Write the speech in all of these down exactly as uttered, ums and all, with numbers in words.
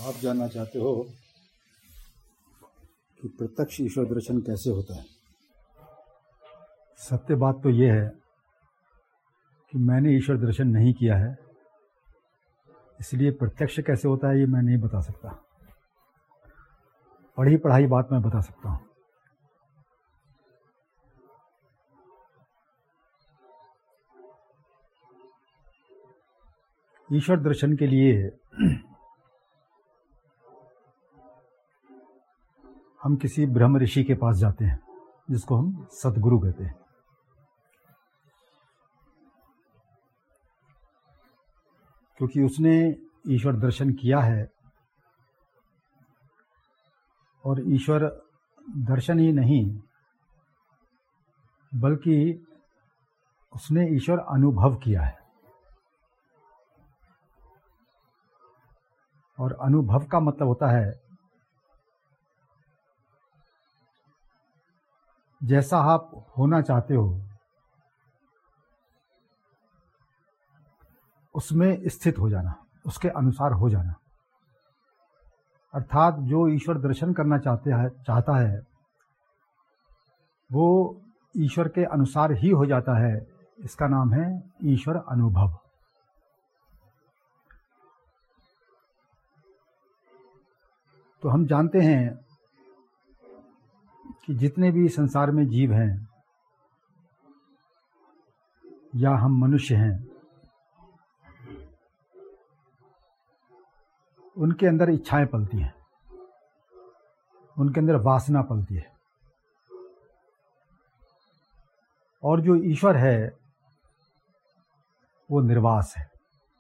आप जानना चाहते हो कि प्रत्यक्ष ईश्वर दर्शन कैसे होता है। सत्य बात तो ये है कि मैंने ईश्वर दर्शन नहीं किया है, इसलिए प्रत्यक्ष कैसे होता है ये मैं नहीं बता सकता। पढ़ी पढ़ाई बात मैं बता सकता हूँ। ईश्वर दर्शन के लिए हम किसी ब्रह्म ऋषि के पास जाते हैं, जिसको हम सतगुरु कहते हैं। क्योंकि उसने ईश्वर दर्शन किया है, और ईश्वर दर्शन ही नहीं बल्कि उसने ईश्वर अनुभव किया है। और अनुभव का मतलब होता है जैसा आप होना चाहते हो उसमें स्थित हो जाना, उसके अनुसार हो जाना। अर्थात जो ईश्वर दर्शन करना चाहते है चाहता है वो ईश्वर के अनुसार ही हो जाता है। इसका नाम है ईश्वर अनुभव। तो हम जानते हैं कि जितने भी संसार में जीव हैं या हम मनुष्य हैं, उनके अंदर इच्छाएं पलती हैं, उनके अंदर वासना पलती है। और जो ईश्वर है वो निर्वास है।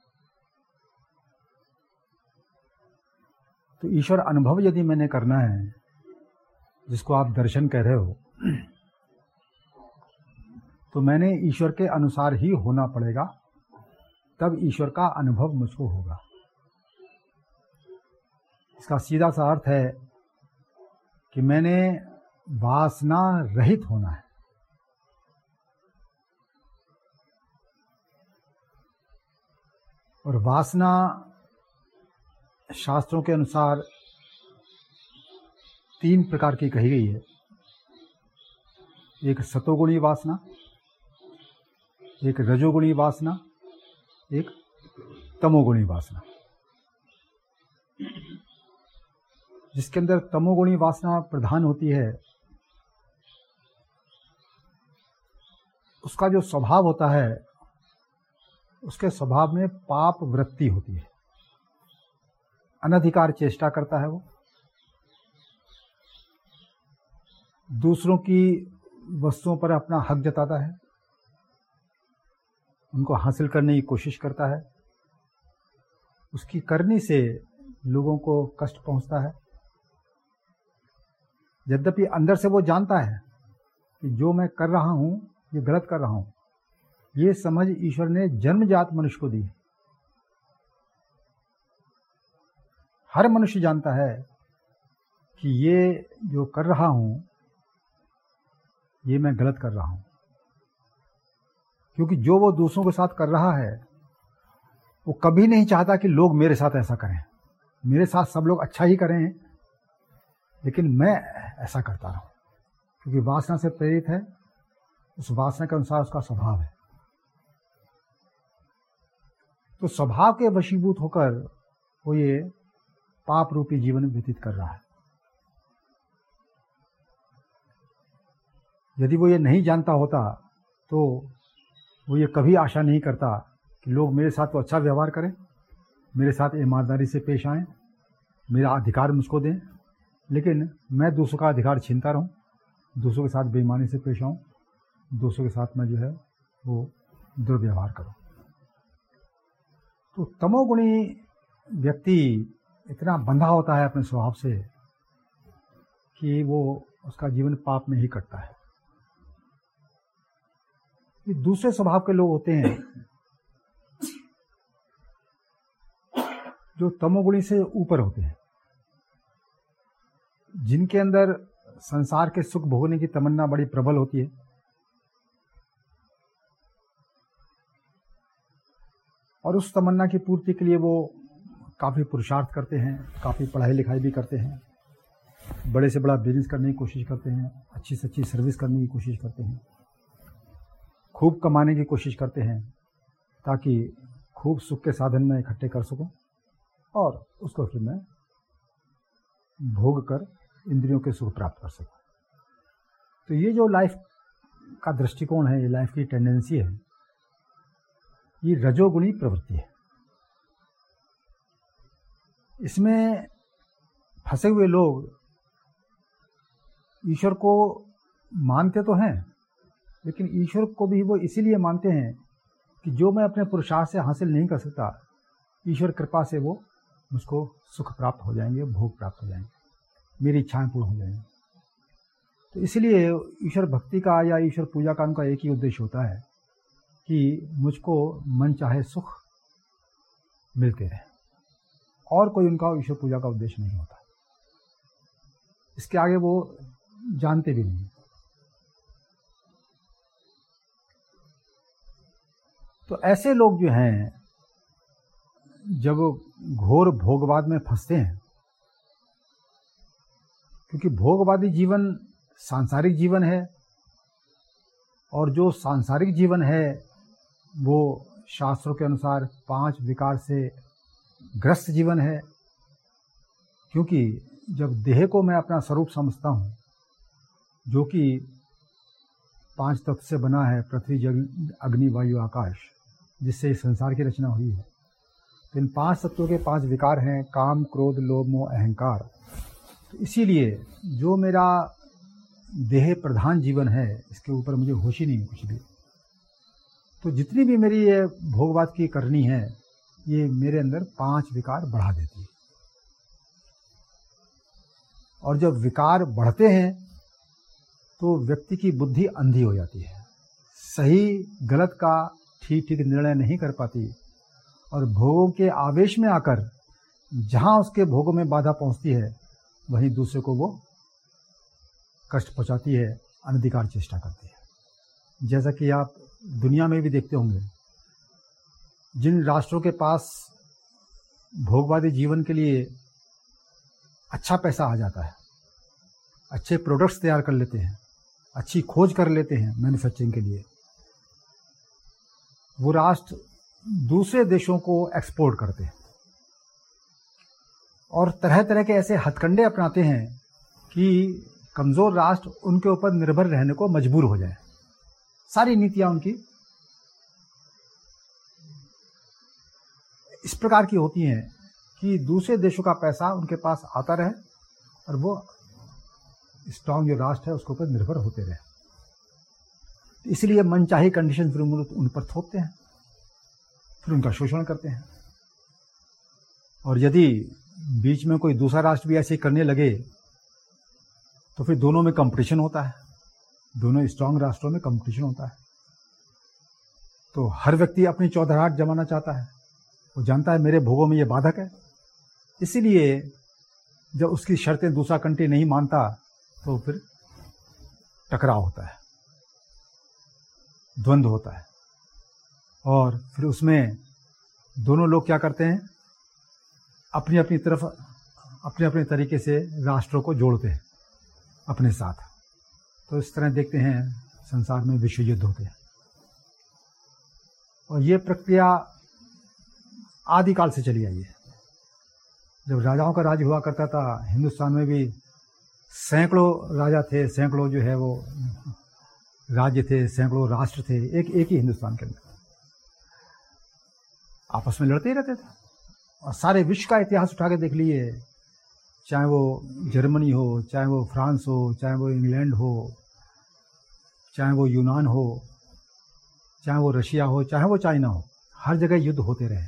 तो ईश्वर अनुभव यदि मैंने करना है, जिसको आप दर्शन कह रहे हो, तो मैंने ईश्वर के अनुसार ही होना पड़ेगा, तब ईश्वर का अनुभव मुझको होगा। इसका सीधा सा अर्थ है कि मैंने वासना रहित होना है। और वासना शास्त्रों के अनुसार तीन प्रकार की कही गई है। एक सतोगुणी वासना, एक रजोगुणी वासना, एक तमोगुणी वासना। जिसके अंदर तमोगुणी वासना प्रधान होती है, उसका जो स्वभाव होता है, उसके स्वभाव में पाप वृत्ति होती है। अनधिकार चेष्टा करता है, वो दूसरों की वस्तुओं पर अपना हक जताता है, उनको हासिल करने की कोशिश करता है। उसकी करनी से लोगों को कष्ट पहुंचता है। यद्यपि अंदर से वो जानता है कि जो मैं कर रहा हूं ये गलत कर रहा हूं। ये समझ ईश्वर ने जन्मजात मनुष्य को दी। हर मनुष्य जानता है कि ये जो कर रहा हूं ये मैं गलत कर रहा हूं। क्योंकि जो वो दूसरों के साथ कर रहा है वो कभी नहीं चाहता कि लोग मेरे साथ ऐसा करें। मेरे साथ सब लोग अच्छा ही करें, लेकिन मैं ऐसा करता रहूं। क्योंकि वासना से प्रेरित है, उस वासना के अनुसार उसका स्वभाव है। तो स्वभाव के वशीभूत होकर वो ये पाप रूपी जीवन व्यतीत कर रहा है। यदि वो ये नहीं जानता होता तो वो ये कभी आशा नहीं करता कि लोग मेरे साथ तो अच्छा व्यवहार करें, मेरे साथ ईमानदारी से पेश आएं, मेरा अधिकार मुझको दें। लेकिन मैं दूसरों का अधिकार छीनता रहूं, दूसरों के साथ बेईमानी से पेश आऊं, दूसरों के साथ मैं जो है वो दुर्व्यवहार करूं। तो तमोगुणी व्यक्ति इतना बंधा होता है अपने स्वभाव से कि वो उसका जीवन पाप में ही कटता है। ये दूसरे स्वभाव के लोग होते हैं जो तमोगुणी से ऊपर होते हैं, जिनके अंदर संसार के सुख भोगने की तमन्ना बड़ी प्रबल होती है। और उस तमन्ना की पूर्ति के लिए वो काफ़ी पुरुषार्थ करते हैं, काफ़ी पढ़ाई लिखाई भी करते हैं, बड़े से बड़ा बिजनेस करने की कोशिश करते हैं, अच्छी से अच्छी सर्विस करने की कोशिश करते हैं, खूब कमाने की कोशिश करते हैं ताकि खूब सुख के साधन में इकट्ठे कर सकूं और उसको फिर मैं भोग कर इंद्रियों के सुख प्राप्त कर सकूं। तो ये जो लाइफ का दृष्टिकोण है, ये लाइफ की टेंडेंसी है, ये रजोगुणी प्रवृत्ति है। इसमें फंसे हुए लोग ईश्वर को मानते तो हैं, लेकिन ईश्वर को भी वो इसीलिए मानते हैं कि जो मैं अपने पुरुषार्थ से हासिल नहीं कर सकता, ईश्वर कृपा से वो मुझको सुख प्राप्त हो जाएंगे, भोग प्राप्त हो जाएंगे, मेरी इच्छाएं पूर्ण हो जाएंगी। तो इसलिए ईश्वर भक्ति का या ईश्वर पूजा का उनका एक ही उद्देश्य होता है कि मुझको मन चाहे सुख मिलते रहे, और कोई उनका ईश्वर पूजा का उद्देश्य नहीं होता। इसके आगे वो जानते भी नहीं। तो ऐसे लोग जो हैं, जब घोर भोगवाद में फंसते हैं, क्योंकि भोगवादी जीवन सांसारिक जीवन है, और जो सांसारिक जीवन है वो शास्त्रों के अनुसार पांच विकार से ग्रस्त जीवन है। क्योंकि जब देह को मैं अपना स्वरूप समझता हूँ, जो कि पांच तत्व से बना है, पृथ्वी जल अग्नि वायु आकाश, जिससे इस संसार की रचना हुई है, तो इन पांच तत्वों के पांच विकार हैं, काम क्रोध लोभ मोह अहंकार। तो इसीलिए जो मेरा देह प्रधान जीवन है, इसके ऊपर मुझे होश ही नहीं कुछ भी। तो जितनी भी मेरी ये भोगवाद की करनी है, ये मेरे अंदर पांच विकार बढ़ा देती है। और जब विकार बढ़ते हैं तो व्यक्ति की बुद्धि अंधी हो जाती है, सही गलत का ठीक ठीक निर्णय नहीं कर पाती, और भोगों के आवेश में आकर जहां उसके भोगों में बाधा पहुंचती है, वहीं दूसरे को वो कष्ट पहुंचाती है, अनधिकार चेष्टा करती है। जैसा कि आप दुनिया में भी देखते होंगे, जिन राष्ट्रों के पास भोगवादी जीवन के लिए अच्छा पैसा आ जाता है, अच्छे प्रोडक्ट्स तैयार कर लेते हैं, अच्छी खोज कर लेते हैं मैन्युफैक्चरिंग के लिए, वो राष्ट्र दूसरे देशों को एक्सपोर्ट करते हैं और तरह तरह के ऐसे हथकंडे अपनाते हैं कि कमजोर राष्ट्र उनके ऊपर निर्भर रहने को मजबूर हो जाए। सारी नीतियां उनकी इस प्रकार की होती हैं कि दूसरे देशों का पैसा उनके पास आता रहे और वो स्ट्रांग जो राष्ट्र है उसके ऊपर निर्भर होते रहे। इसलिए मनचाही कंडीशन फिर उन पर थोपते हैं, फिर उनका शोषण करते हैं। और यदि बीच में कोई दूसरा राष्ट्र भी ऐसे करने लगे तो फिर दोनों में कंपटीशन होता है, दोनों स्ट्रांग राष्ट्रों में कंपटीशन होता है। तो हर व्यक्ति अपनी चौधराहट जमाना चाहता है, वो जानता है मेरे भोगों में ये बाधक है। इसीलिए जब उसकी शर्तें दूसरा कंट्री नहीं मानता तो फिर टकराव होता है, द्वंद्व होता है, और फिर उसमें दोनों लोग क्या करते हैं, अपनी अपनी तरफ अपने अपने तरीके से राष्ट्रों को जोड़ते हैं अपने साथ। तो इस तरह देखते हैं संसार में विश्व युद्ध होते हैं। और ये प्रक्रिया आदिकाल से चली आई है। जब राजाओं का राज हुआ करता था, हिंदुस्तान में भी सैकड़ों राजा थे, सैकड़ों जो है वो राज्य थे, सैकड़ों राष्ट्र थे एक एक ही हिंदुस्तान के अंदर, आपस में लड़ते ही रहते थे। और सारे विश्व का इतिहास उठा के देख लीजिए, चाहे वो जर्मनी हो, चाहे वो फ्रांस हो, चाहे वो इंग्लैंड हो, चाहे वो यूनान हो, चाहे वो रशिया हो, चाहे वो चाइना हो, हर जगह युद्ध होते रहे।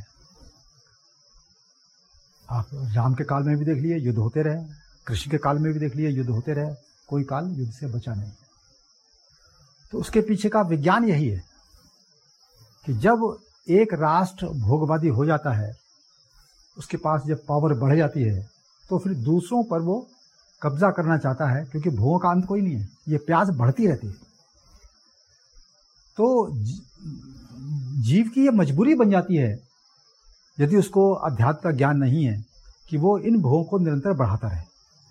आप राम के काल में भी देख लिए युद्ध होते रहे, कृष्ण के काल में भी देख लिए युद्ध होते रहे, कोई काल युद्ध से बचा नहीं। तो उसके पीछे का विज्ञान यही है कि जब एक राष्ट्र भोगवादी हो जाता है, उसके पास जब पावर बढ़ जाती है, तो फिर दूसरों पर वो कब्जा करना चाहता है, क्योंकि भोगों का अंत कोई नहीं है, ये प्यास बढ़ती रहती है। तो जीव की ये मजबूरी बन जाती है यदि उसको अध्यात्म का ज्ञान नहीं है कि वो इन भोगों को निरंतर बढ़ाता रहे,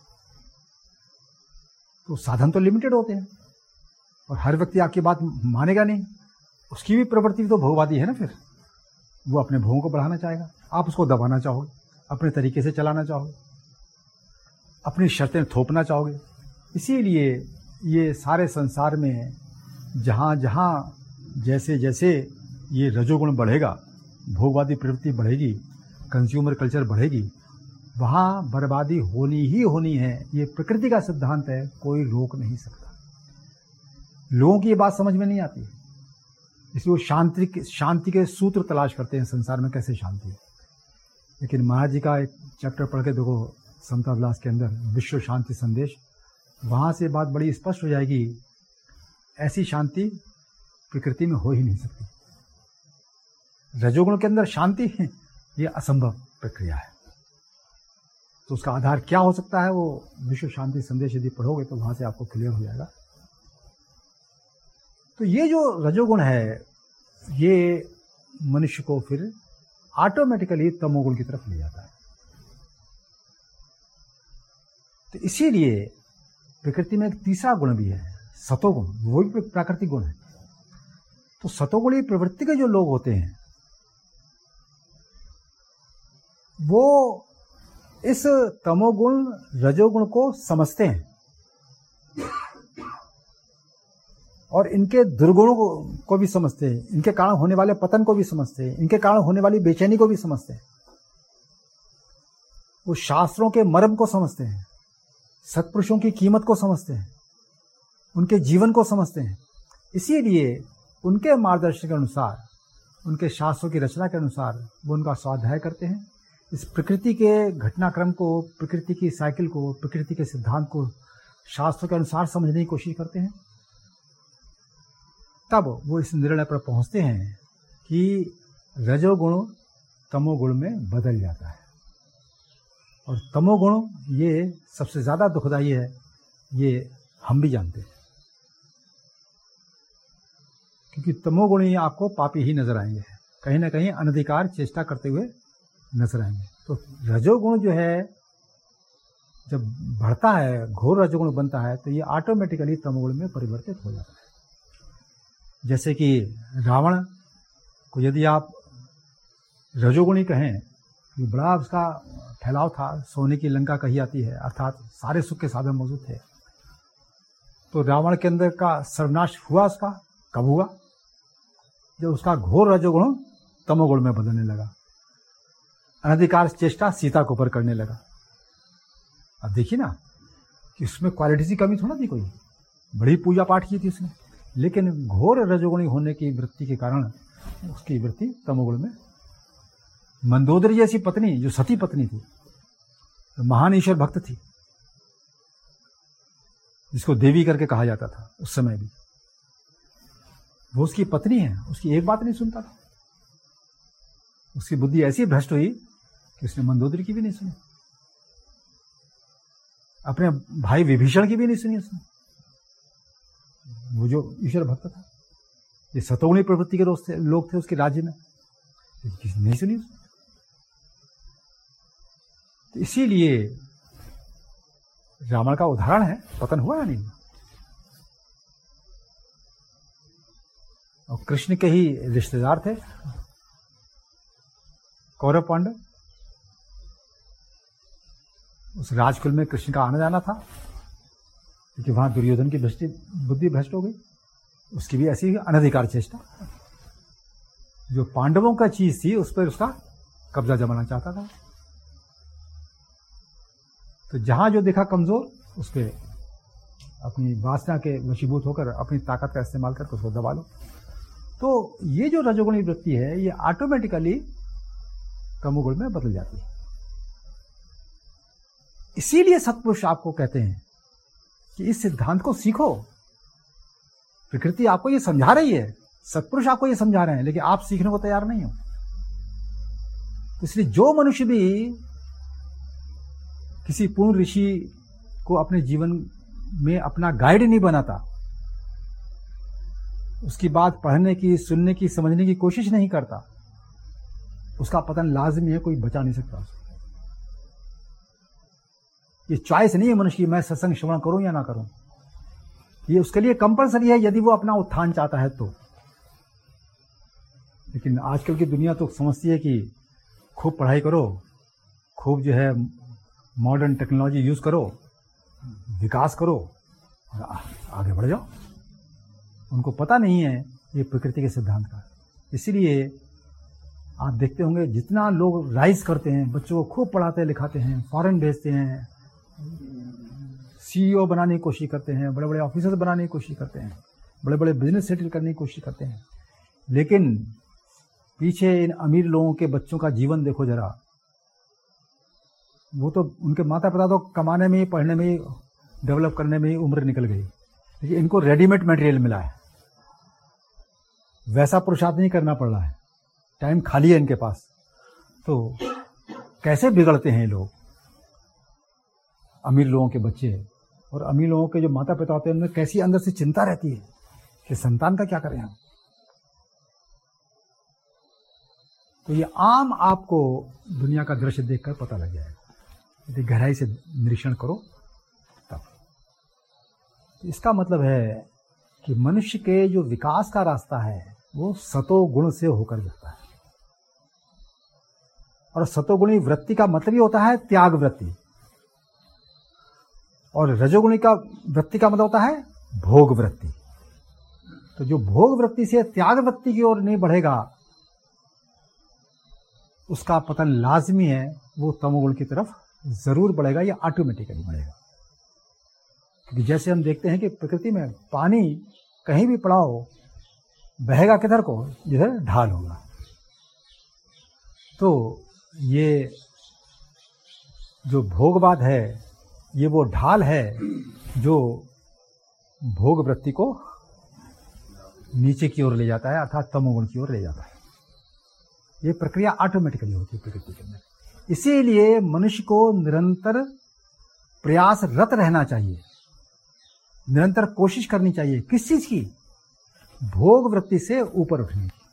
तो साधन तो लिमिटेड होते हैं और हर व्यक्ति आपकी बात मानेगा नहीं। उसकी भी प्रवृत्ति तो भोगवादी है ना, फिर वो अपने भोगों को बढ़ाना चाहेगा, आप उसको दबाना चाहोगे, अपने तरीके से चलाना चाहोगे, अपनी शर्तें थोपना चाहोगे। इसीलिए ये सारे संसार में जहाँ जहाँ जैसे जैसे ये रजोगुण बढ़ेगा, भोगवादी प्रवृत्ति बढ़ेगी, कंज्यूमर कल्चर बढ़ेगी, वहाँ बर्बादी होनी ही होनी है। ये प्रकृति का सिद्धांत है, कोई रोक नहीं सकता। लोगों की ये बात समझ में नहीं आती, इसलिए वो शांति शांति के सूत्र तलाश करते हैं संसार में, कैसे शांति। लेकिन महाराज जी का एक चैप्टर पढ़ के देखो, समता विलास के अंदर विश्व शांति संदेश, वहाँ से बात बड़ी स्पष्ट हो जाएगी, ऐसी शांति प्रकृति में हो ही नहीं सकती। रजोगुण के अंदर शांति है, ये असंभव प्रक्रिया है। तो उसका आधार क्या हो सकता है, वो विश्व शांति संदेश यदि पढ़ोगे तो वहां से आपको क्लियर हो जाएगा। तो ये जो रजोगुण है, ये मनुष्य को फिर ऑटोमेटिकली तमोगुण की तरफ ले जाता है। तो इसीलिए प्रकृति में एक तीसरा गुण भी है, सतोगुण, वो भी प्राकृतिक गुण है। तो सतोगुणी प्रवृत्ति के जो लोग होते हैं, वो इस तमोगुण रजोगुण को समझते हैं और इनके दुर्गुणों को भी समझते हैं, इनके कारण होने वाले पतन को भी समझते हैं, इनके कारण होने वाली बेचैनी को भी समझते हैं। वो शास्त्रों के मर्म को समझते हैं, सत्पुरुषों की कीमत को समझते हैं, उनके जीवन को समझते हैं। इसीलिए उनके मार्गदर्शन के अनुसार, उनके शास्त्रों की रचना के अनुसार वो उनका स्वाध्याय करते हैं। इस प्रकृति के घटनाक्रम को, प्रकृति की साइकिल को, प्रकृति के सिद्धांत को शास्त्रों के अनुसार समझने की कोशिश करते हैं। तब वो इस निर्णय पर पहुंचते हैं कि रजोगुण तमोगुण में बदल जाता है। और तमोगुण ये सबसे ज्यादा दुखदायी है, ये हम भी जानते हैं, क्योंकि तमोगुण ही आपको पापी ही नजर आएंगे, कहीं ना कहीं अनधिकार चेष्टा करते हुए नजर आएंगे। तो रजोगुण जो है जब बढ़ता है, घोर रजोगुण बनता है, तो ये ऑटोमेटिकली तमोगुण में परिवर्तित हो जाता है। जैसे कि रावण को यदि आप रजोगुणी कहें, कि बड़ा उसका फैलाव था, सोने की लंका कही जाती है, अर्थात सारे सुख के साधन मौजूद थे। तो रावण के अंदर का सर्वनाश हुआ उसका कब हुआ? जब उसका घोर रजोगुण तमोगुण में बदलने लगा, अनधिकार चेष्टा सीता को ऊपर करने लगा। अब देखिए ना कि उसमें क्वालिटी की कमी थोड़ा थी, कोई बड़ी पूजा पाठ की थी उसने, लेकिन घोर रजोगुणी होने की वृत्ति के कारण उसकी वृत्ति तमोगुण में। मंदोदरी जैसी पत्नी, जो सती पत्नी थी, तो महान ईश्वर भक्त थी, जिसको देवी करके कहा जाता था उस समय भी, वो उसकी पत्नी है, उसकी एक बात नहीं सुनता था। उसकी बुद्धि ऐसी भ्रष्ट हुई कि उसने मंदोदरी की भी नहीं सुनी, अपने भाई विभीषण की भी नहीं सुनी उसने, वो जो ईश्वर भक्त था। ये सतोगुणी प्रवृत्ति के दोस्त थे, लोग थे उसके राज्य में, किसी नहीं सुनी उसने। तो इसीलिए रावण का उदाहरण है, पतन हुआ या नहीं। और कृष्ण के ही रिश्तेदार थे कौरव पांडव, उस राजकुल में कृष्ण का आना जाना था, क्योंकि वहां दुर्योधन की भ्रष्टि बुद्धि भ्रष्ट हो गई, उसकी भी ऐसी अनधिकार चेष्टा, जो पांडवों का चीज थी उस पर उसका कब्जा जमाना चाहता था। तो जहां जो देखा कमजोर, उस पर अपनी वासना के वशीभूत होकर अपनी ताकत का इस्तेमाल करके उसको दबा लो। तो ये जो रजोगुणी वृत्ति है, ये ऑटोमेटिकली तमोगुण में बदल जाती है। इसीलिए सत्पुरुष आपको कहते हैं कि इस सिद्धांत को सीखो। प्रकृति आपको ये समझा रही है, सत्पुरुष आपको ये समझा रहे हैं, लेकिन आप सीखने को तैयार नहीं हो। तो इसलिए जो मनुष्य भी किसी पूर्ण ऋषि को अपने जीवन में अपना गाइड नहीं बनाता, उसकी बात पढ़ने की, सुनने की, समझने की कोशिश नहीं करता, उसका पतन लाजमी है, कोई बचा नहीं सकता उसको। ये चॉइस नहीं है मनुष्य की, मैं सत्संग श्रवण करूं या ना करूं, ये उसके लिए कंपलसरी है यदि वो अपना उत्थान चाहता है तो। लेकिन आजकल की दुनिया तो समझती है कि खूब पढ़ाई करो, खूब जो है मॉडर्न टेक्नोलॉजी यूज करो, विकास करो और आगे बढ़ जाओ। उनको पता नहीं है ये प्रकृति के सिद्धांत का। इसीलिए आप देखते होंगे जितना लोग राइज करते हैं, बच्चों को खूब पढ़ाते लिखाते हैं, फॉरेन भेजते हैं, सीईओ बनाने की कोशिश करते हैं, बड़े बड़े ऑफिसर बनाने की कोशिश करते हैं, बड़े बड़े बिजनेस सेटल करने की कोशिश करते हैं, लेकिन पीछे इन अमीर लोगों के बच्चों का जीवन देखो जरा। वो तो उनके माता पिता तो कमाने में ही, पढ़ने में ही, डेवलप करने में ही उम्र निकल गई, लेकिन इनको रेडीमेड मटेरियल मिला है, वैसा पुरुषार्थ नहीं करना पड़ रहा है, टाइम खाली है इनके पास। तो कैसे बिगड़ते हैं ये लोग, अमीर लोगों के बच्चे। और अमीर लोगों के जो माता पिता होते हैं उनमें कैसी अंदर से चिंता रहती है कि संतान का क्या करें हम। तो ये आम आपको दुनिया का दृश्य देखकर पता लग जाएगा, यदि गहराई से निरीक्षण करो तब। तो इसका मतलब है कि मनुष्य के जो विकास का रास्ता है वो सतो गुण से होकर जाता है। और सतोगुणी वृत्ति का मतलब ही होता है त्याग वृत्ति, और रजोगुणी का वृत्ति का मतलब होता है भोग वृत्ति। तो जो भोग वृत्ति से त्याग वृत्ति की ओर नहीं बढ़ेगा उसका पतन लाजमी है, वो तमोगुण की तरफ जरूर बढ़ेगा या ऑटोमेटिकली बढ़ेगा। क्योंकि जैसे हम देखते हैं कि प्रकृति में पानी कहीं भी पड़ा हो बहेगा किधर को, जिधर ढाल होगा। तो ये जो भोगवाद है ये वो ढाल है जो भोग वृत्ति को नीचे की ओर ले जाता है, अर्थात तमोगुण की ओर ले जाता है। ये प्रक्रिया ऑटोमेटिकली होती है प्रकृति के अंदर। इसीलिए मनुष्य को निरंतर प्रयासरत रहना चाहिए, निरंतर कोशिश करनी चाहिए। किस चीज की? भोग वृत्ति से ऊपर उठने की,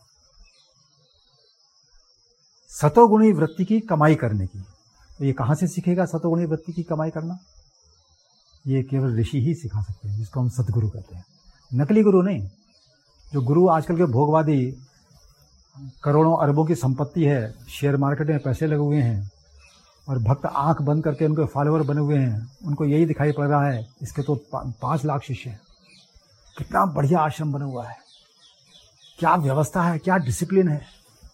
सतोगुणी वृत्ति की कमाई करने की। तो ये कहां से सीखेगा सतोगुणी वृत्ति की कमाई करना? ये केवल ऋषि ही सिखा सकते हैं, जिसको हम सदगुरु कहते हैं, नकली गुरु नहीं। जो गुरु आजकल के भोगवादी, करोड़ों अरबों की संपत्ति है, शेयर मार्केट में पैसे लगे हुए हैं और भक्त आंख बंद करके उनके फॉलोअर बने हुए हैं, उनको यही दिखाई पड़ रहा है इसके तो पांच लाख शिष्य हैं, कितना बढ़िया आश्रम बना हुआ है, क्या व्यवस्था है, क्या डिसिप्लिन है,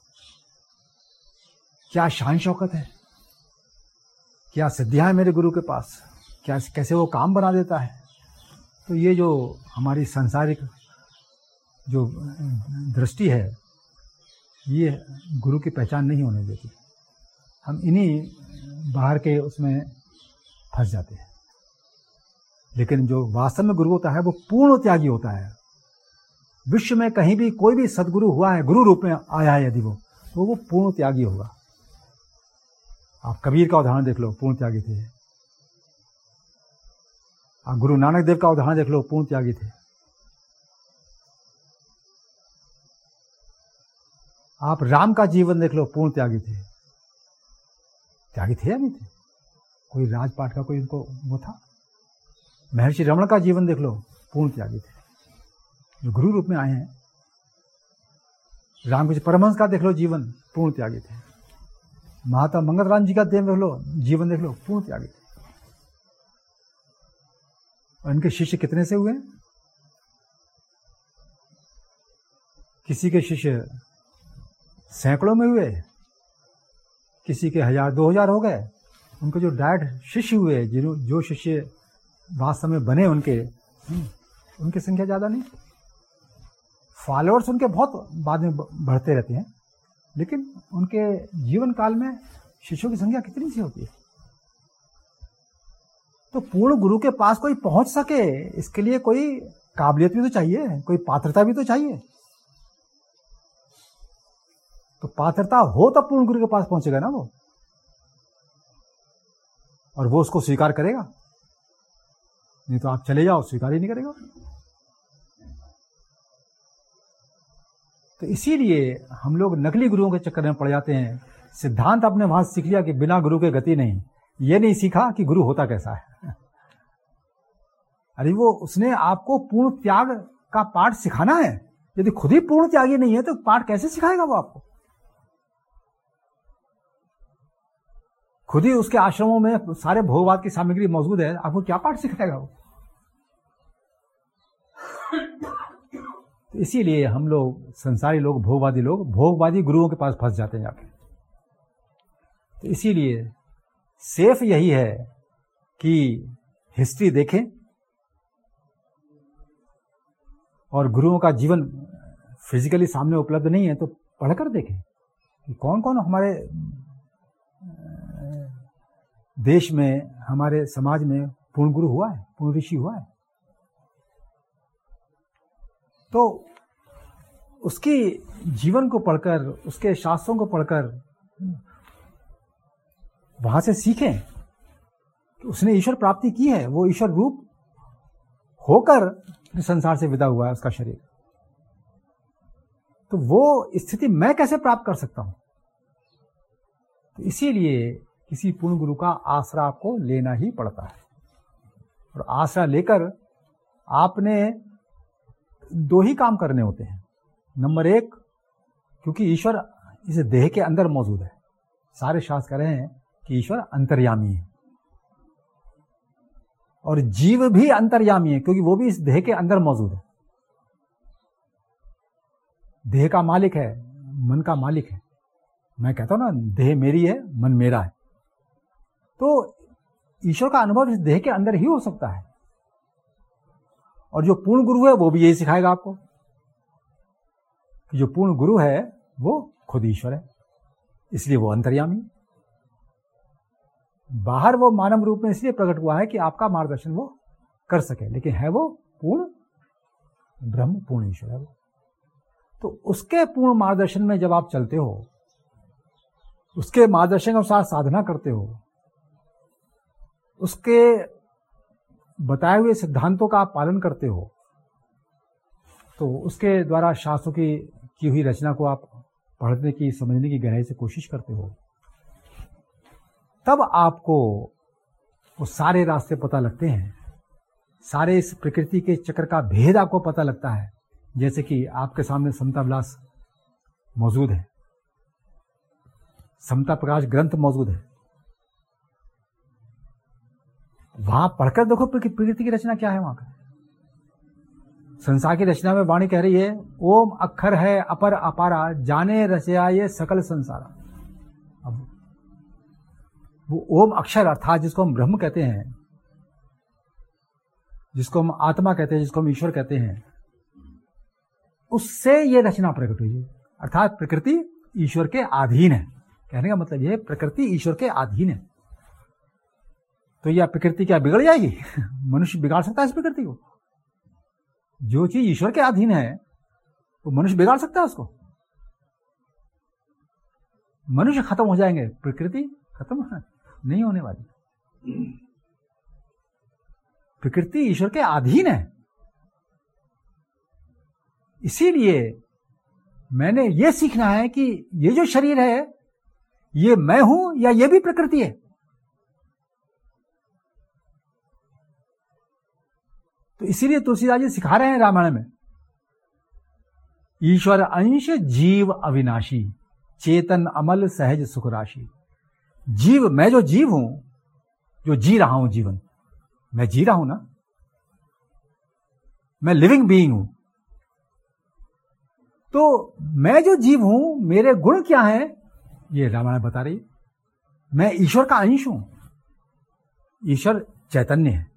क्या शान शौकत है, क्या सिद्धियां है मेरे गुरु के पास, क्या कैसे वो काम बना देता है। तो ये जो हमारी सांसारिक जो दृष्टि है ये गुरु की पहचान नहीं होने देती। हम इन्हीं बाहर के उसमें फंस जाते हैं। लेकिन जो वास्तव में गुरु होता है वो पूर्ण त्यागी होता है। विश्व में कहीं भी कोई भी सदगुरु हुआ है, गुरु रूप में आया है यदि वो, तो वो पूर्ण त्यागी होगा। आप कबीर का उदाहरण देख लो, पूर्ण त्यागी थे। आप गुरु नानक देव का उदाहरण देख लो, पूर्ण त्यागी थे। आप राम का जीवन देख लो, पूर्ण त्यागी थे। त्यागी थे या नहीं थे? कोई राजपाट का कोई उनको वो था? महर्षि रमण का जीवन देख लो, पूर्ण त्यागी थे, जो गुरु रूप में आए हैं। रामकृष्ण परमहंस का देख लो जीवन, पूर्ण त्यागी थे। महात्मा मंगलराम जी का देख लो, जीवन देख लो, पूर्ण त्यागी थे। और इनके शिष्य कितने से हुए? किसी के शिष्य सैकड़ों में हुए, किसी के हजार दो हजार हो गए। उनके जो डायरेक्ट शिष्य हुए, जिन्हों जो शिष्य वास्तव में बने, उनके उनकी संख्या ज्यादा नहीं। फॉलोअर्स उनके बहुत बाद में बढ़ते रहते हैं, लेकिन उनके जीवन काल में शिष्यों की संख्या कितनी सी होती है। तो पूर्ण गुरु के पास कोई पहुंच सके, इसके लिए कोई काबिलियत भी तो चाहिए, कोई पात्रता भी तो चाहिए। तो पात्रता हो तब पूर्ण गुरु के पास पहुंचेगा ना वो, और वो उसको स्वीकार करेगा। नहीं तो आप चले जाओ, स्वीकार ही नहीं करेगा। तो इसीलिए हम लोग नकली गुरुओं के चक्कर में पड़ जाते हैं। सिद्धांत अपने वहां सीख लिया कि बिना गुरु के गति नहीं, ये नहीं सीखा कि गुरु होता कैसा है। अरे वो उसने आपको पूर्ण त्याग का पाठ सिखाना है। यदि खुद ही पूर्ण त्यागी नहीं है तो पाठ कैसे सिखाएगा वो आपको? खुद ही उसके आश्रमों में सारे भोगवाद की सामग्री मौजूद है, आपको क्या पाठ सिखाएगा वो? तो इसीलिए हम लोग संसारी लोग, भोगवादी लोग, भोगवादी गुरुओं के पास फंस जाते हैं जाके। तो इसीलिए सेफ यही है कि हिस्ट्री देखें और गुरुओं का जीवन फिजिकली सामने उपलब्ध नहीं है तो पढ़कर देखें कि कौन कौन हमारे देश में, हमारे समाज में पूर्ण गुरु हुआ है, पूर्ण ऋषि हुआ है। तो उसकी जीवन को पढ़कर, उसके शास्त्रों को पढ़कर वहां से सीखें कि उसने ईश्वर प्राप्ति की है, वो ईश्वर रूप होकर संसार से विदा हुआ है उसका शरीर। तो वो स्थिति मैं कैसे प्राप्त कर सकता हूं? तो इसीलिए किसी पूर्ण गुरु का आसरा आपको लेना ही पड़ता है। और आसरा लेकर आपने दो ही काम करने होते हैं। नंबर एक, क्योंकि ईश्वर इस देह के अंदर मौजूद है, सारे शास्त्र कह रहे हैं कि ईश्वर अंतर्यामी है, और जीव भी अंतर्यामी है क्योंकि वो भी इस देह के अंदर मौजूद है। देह का मालिक है, मन का मालिक है। मैं कहता हूं ना, देह मेरी है, मन मेरा है। तो ईश्वर का अनुभव इस देह के अंदर ही हो सकता है। और जो पूर्ण गुरु है वो भी यही सिखाएगा आपको कि जो पूर्ण गुरु है वो खुद ईश्वर है, इसलिए वो अंतर्यामी। बाहर वो मानव रूप में इसलिए प्रकट हुआ है कि आपका मार्गदर्शन वो कर सके, लेकिन है वो पूर्ण ब्रह्म, पूर्ण ईश्वर है वो। तो उसके पूर्ण मार्गदर्शन में जब आप चलते हो, उसके मार्गदर्शन के अनुसार साधना करते हो, उसके बताए हुए सिद्धांतों का आप पालन करते हो, तो उसके द्वारा शास्त्रों की की हुई रचना को आप पढ़ने की, समझने की गहराई से कोशिश करते हो, तब आपको वो सारे रास्ते पता लगते हैं। सारे इस प्रकृति के चक्र का भेद आपको पता लगता है। जैसे कि आपके सामने समता विलास मौजूद है, समता प्रकाश ग्रंथ मौजूद है, वहां पढ़कर देखो प्रकृति की रचना क्या है। वहां का संसार की रचना में वाणी कह रही है, ओम अक्षर है अपर अपारा, जाने रचया ये सकल संसारा। अब वो ओम अक्षर अर्थात जिसको हम ब्रह्म कहते हैं, जिसको हम आत्मा कहते हैं, जिसको हम ईश्वर कहते हैं, उससे ये रचना प्रकट हुई है। अर्थात प्रकृति ईश्वर के अधीन है। कहने का मतलब यह है, प्रकृति ईश्वर के अधीन है। तो यह प्रकृति क्या बिगड़ जाएगी? मनुष्य बिगाड़ सकता है इस प्रकृति को? जो चीज ईश्वर के अधीन है वो मनुष्य बिगाड़ सकता है उसको? मनुष्य खत्म हो जाएंगे, प्रकृति खत्म नहीं होने वाली। प्रकृति ईश्वर के अधीन है। इसीलिए मैंने यह सीखना है कि ये जो शरीर है ये मैं हूं या ये भी प्रकृति है। तो इसीलिए तुलसीदास जी सिखा रहे हैं रामायण में, ईश्वर अंश जीव अविनाशी, चेतन अमल सहज सुख राशि। जीव, मैं जो जीव हूं, जो जी रहा हूं जीवन, मैं जी रहा हूं ना, मैं लिविंग बीइंग हूं। तो मैं जो जीव हूं, मेरे गुण क्या हैं, ये रामायण बता रही है। मैं ईश्वर का अंश हूं। ईश्वर चैतन्य है,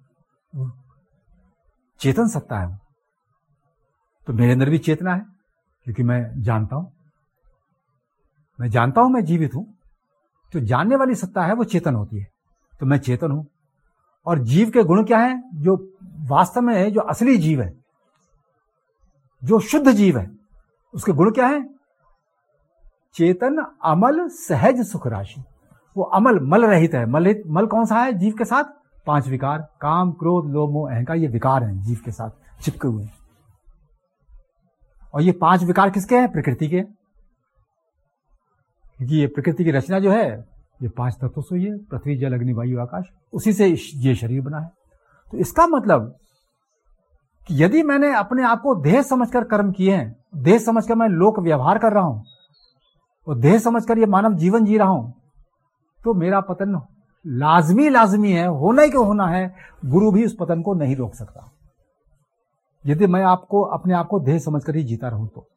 चेतन सत्ता है। तो मेरे अंदर भी चेतना है, क्योंकि मैं जानता हूं, मैं जानता हूं मैं जीवित हूं। तो जानने वाली सत्ता है वो चेतन होती है। तो मैं चेतन हूं। और जीव के गुण क्या हैं? जो वास्तव में है, जो असली जीव है, जो शुद्ध जीव है, उसके गुण क्या है? चेतन अमल सहज सुख राशि। वो अमल, मल रहित है। मल रहित, मल कौन सा है जीव के साथ? पांच विकार, काम क्रोध लोभ मोह अहंकार, ये विकार हैं जीव के साथ चिपके हुए। और ये पांच विकार किसके हैं? प्रकृति के। क्योंकि ये प्रकृति की रचना जो है ये पांच तत्वों से हुई है, पृथ्वी, जल, अग्नि, वायु, आकाश, उसी से ये शरीर बना है। तो इसका मतलब कि यदि मैंने अपने आप को देह समझकर कर्म किए हैं, देह समझकर मैं लोक व्यवहार कर रहा हूं और देह समझकर ये मानव जीवन जी रहा हूं, तो मेरा पतन लाजमी लाजमी है, होना ही क्यों होना है। गुरु भी उस पतन को नहीं रोक सकता यदि मैं आपको अपने आप को देह समझकर ही जीता रहूं तो।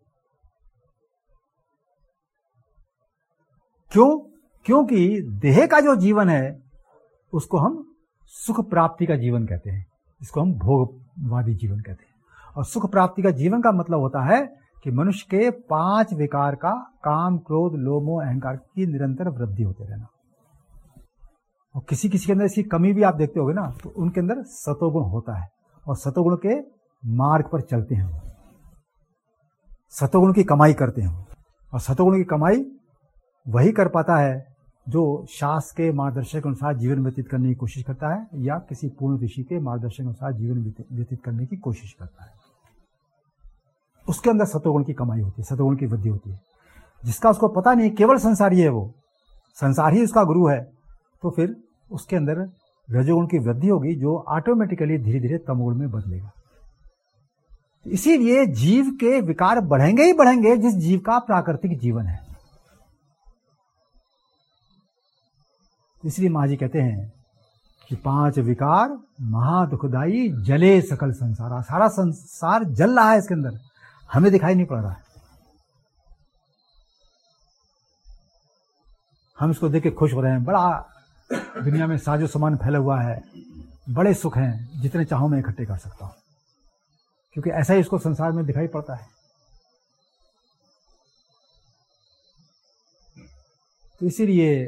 क्यों? क्योंकि देह का जो जीवन है उसको हम सुख प्राप्ति का जीवन कहते हैं, इसको हम भोगवादी जीवन कहते हैं। और सुख प्राप्ति का जीवन का मतलब होता है कि मनुष्य के पांच विकार का, काम, क्रोध, लोभ, मोह, अहंकार की निरंतर वृद्धि होते रहना। और किसी किसी के अंदर इसकी कमी भी आप देखते होगे ना, तो उनके अंदर सतोगुण होता है और सतोगुण के मार्ग पर चलते हैं, सतोगुण की कमाई करते हैं। और सतोगुण की कमाई वही कर पाता है जो शास्त्र के मार्गदर्शन के अनुसार जीवन व्यतीत करने की कोशिश करता है या किसी पूर्ण ऋषि के मार्गदर्शन के अनुसार जीवन व्यतीत करने की कोशिश करता है। उसके अंदर सतोगुण की कमाई होती है, सतोगुण की वृद्धि होती है। जिसका उसको पता नहीं, केवल संसारी है, वो संसार ही उसका गुरु है, तो फिर उसके अंदर रजोगुण की वृद्धि होगी जो ऑटोमेटिकली धीरे धीरे तमोगुण में बदलेगा। इसीलिए जीव के विकार बढ़ेंगे ही बढ़ेंगे जिस जीव का प्राकृतिक जीवन है। इसलिए महाजी कहते हैं कि पांच विकार महादुखदाई, जले सकल संसार। सारा संसार जल रहा है, इसके अंदर हमें दिखाई नहीं पड़ रहा है। हम इसको देख के खुश हो रहे हैं, बड़ा दुनिया में साजो सामान फैला हुआ है, बड़े सुख हैं, जितने चाहो मैं इकट्ठे कर सकता हूं, क्योंकि ऐसा ही इसको संसार में दिखाई पड़ता है। तो इसीलिए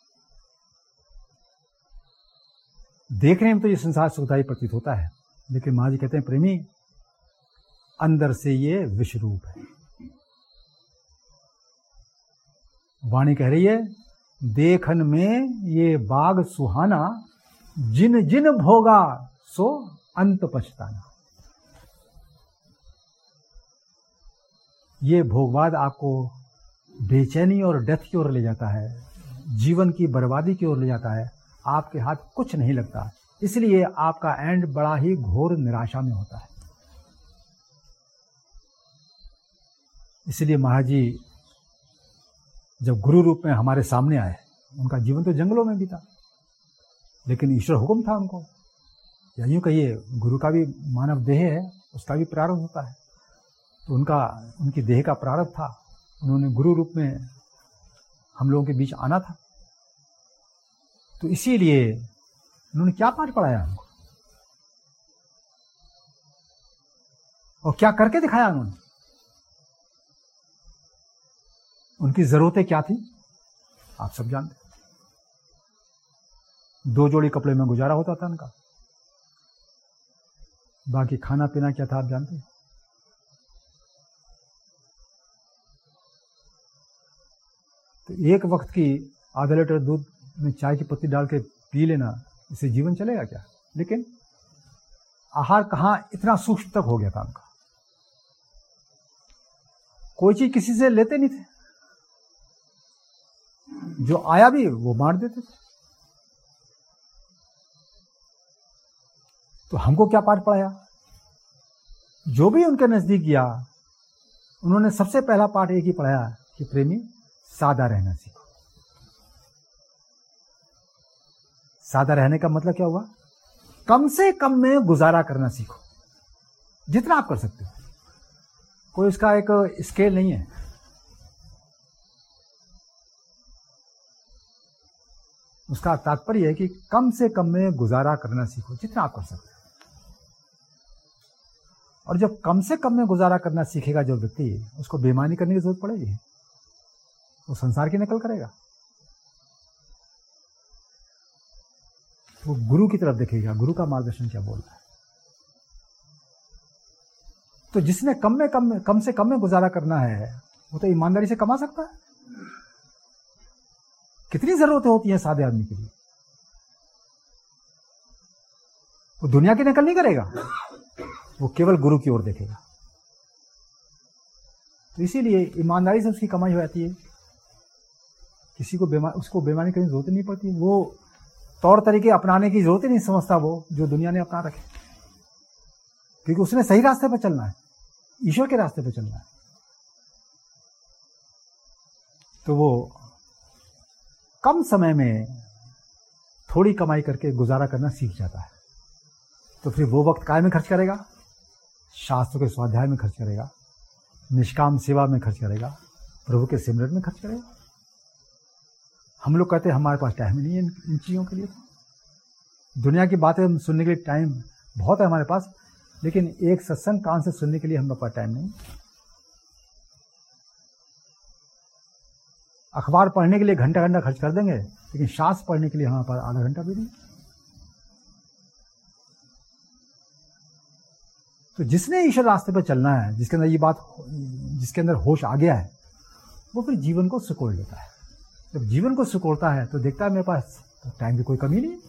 देखने में तो ये संसार सुखदायी प्रतीत होता है, लेकिन महाजी कहते हैं प्रेमी, अंदर से ये विषरूप है। वाणी कह रही है, देखन में ये बाग सुहाना, जिन जिन भोगा सो अंत पछताना। ये भोगवाद आपको बेचैनी और डेथ की ओर ले जाता है, जीवन की बर्बादी की ओर ले जाता है। आपके हाथ कुछ नहीं लगता, इसलिए आपका एंड बड़ा ही घोर निराशा में होता है। इसलिए महाराज जी जब गुरु रूप में हमारे सामने आए, उनका जीवन तो जंगलों में भी था, लेकिन ईश्वर हुक्म था उनको, या यूं कहिए गुरु का भी मानव देह है, उसका भी प्रारब्ध होता है। तो उनका उनकी देह का प्रारब्ध था, उन्होंने गुरु रूप में हम लोगों के बीच आना था। तो इसीलिए उन्होंने क्या पाठ पढ़ाया हमको और क्या करके दिखाया उन्होंने। उनकी जरूरतें क्या थी आप सब जानते। दो जोड़ी कपड़े में गुजारा होता था उनका, बाकी खाना पीना क्या था आप जानते हैं। तो एक वक्त की आधा लीटर दूध में चाय की पत्ती डाल के पी लेना, इससे जीवन चलेगा क्या। लेकिन आहार कहां इतना सूक्ष्म तक हो गया था उनका, कोई चीज किसी से लेते नहीं थे, जो आया भी वो बांट देते थे। तो हमको क्या पाठ पढ़ाया, जो भी उनके नजदीक गया उन्होंने सबसे पहला पाठ एक ही पढ़ाया कि प्रेमी सादा रहना सीखो। सादा रहने का मतलब क्या हुआ, कम से कम में गुजारा करना सीखो, जितना आप कर सकते हो। कोई इसका एक स्केल नहीं है। उसका तात्पर्य है कि कम से कम में गुजारा करना सीखो, जितना आप कर सकते हो। और जब कम से कम में गुजारा करना सीखेगा जो व्यक्ति, उसको बेईमानी करने की जरूरत पड़ेगी, वो संसार की नकल करेगा, वो गुरु की तरफ देखेगा, गुरु का मार्गदर्शन क्या बोल रहा है। तो जिसने कम में कम में कम से कम में गुजारा करना है, वो तो ईमानदारी से कमा सकता है। कितनी जरूरतें होती हैं सादे आदमी के लिए, वो दुनिया की नकल नहीं करेगा, वो केवल गुरु की ओर देखेगा। तो इसीलिए ईमानदारी से उसकी कमाई हो जाती है, किसी को बेमा, उसको बेईमानी करने की जरूरत नहीं पड़ती, वो तौर तरीके अपनाने की जरूरत ही नहीं समझता वो जो दुनिया ने अपना रखे, क्योंकि उसने सही रास्ते पर चलना है, ईश्वर के रास्ते पर चलना है। तो वो कम समय में थोड़ी कमाई करके गुजारा करना सीख जाता है। तो फिर वो वक्त काय में खर्च करेगा? शास्त्र के स्वाध्याय में खर्च करेगा, निष्काम सेवा में खर्च करेगा, प्रभु के सिमरन में खर्च करेगा। हम लोग कहते हैं हमारे पास टाइम ही नहीं है इन, इन चीज़ों के लिए। दुनिया की बातें सुनने के लिए टाइम बहुत है हमारे पास, लेकिन एक सत्संग कान से सुनने के लिए हमारे पास टाइम नहीं। अखबार पढ़ने के लिए घंटा घंटा खर्च कर देंगे, लेकिन शास्त्र पढ़ने के लिए हमारे पास आधा घंटा भी नहीं। तो जिसने ईश्वर रास्ते पर चलना है, जिसके अंदर ये बात, जिसके अंदर होश आ गया है, वो फिर जीवन को सुकोड़ लेता है। जब जीवन को सुकोड़ता है तो देखता है मेरे पास तो टाइम की कोई कमी नहीं।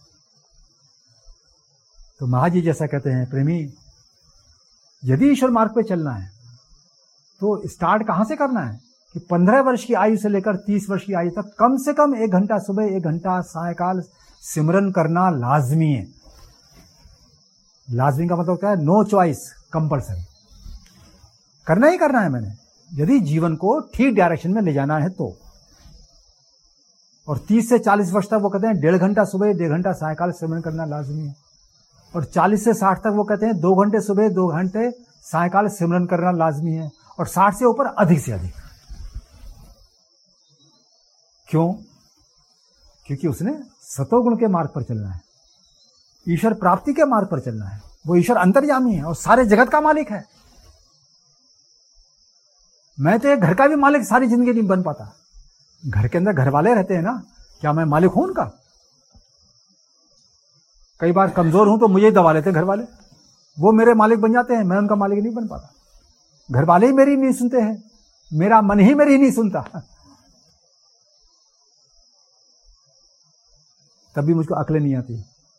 तो महाराज जी जैसा कहते हैं, प्रेमी यदि ईश्वर मार्ग पे चलना है तो स्टार्ट कहां से करना है कि पंद्रह वर्ष की आयु से लेकर तीस वर्ष की आयु तक कम से कम एक घंटा सुबह, एक घंटा सायकाल सिमरन करना लाजमी है। लाजमी का मतलब क्या है? नो चॉइस, कंपल्सरी करना ही करना है मैंने, यदि जीवन को ठीक डायरेक्शन में ले जाना है तो। और तीस से चालीस वर्ष तक वो कहते हैं डेढ़ घंटा सुबह, डेढ़ घंटा सायकाल सिमरन करना लाजमी है। और चालीस से साठ तक वो कहते हैं दो घंटे सुबह, दो घंटे सायकाल सिमरन करना लाजमी है। और साठ से ऊपर अधिक से अधिक। क्यों? क्योंकि उसने सतोगुण के मार्ग पर चलना है, ईश्वर प्राप्ति के मार्ग पर चलना है। वो ईश्वर अंतर्यामी है और सारे जगत का मालिक है। मैं तो एक घर का भी मालिक सारी जिंदगी नहीं बन पाता। घर के अंदर घर वाले रहते हैं ना, क्या मैं मालिक हूं उनका? कई बार कमजोर हूं तो मुझे ही दबा लेते हैं घर वाले, वो मेरे मालिक बन जाते हैं, मैं उनका मालिक नहीं बन पाता। घर वाले ही मेरी नहीं सुनते हैं, मेरा मन ही मेरी नहीं सुनता, तभी मुझको अकल नहीं आती।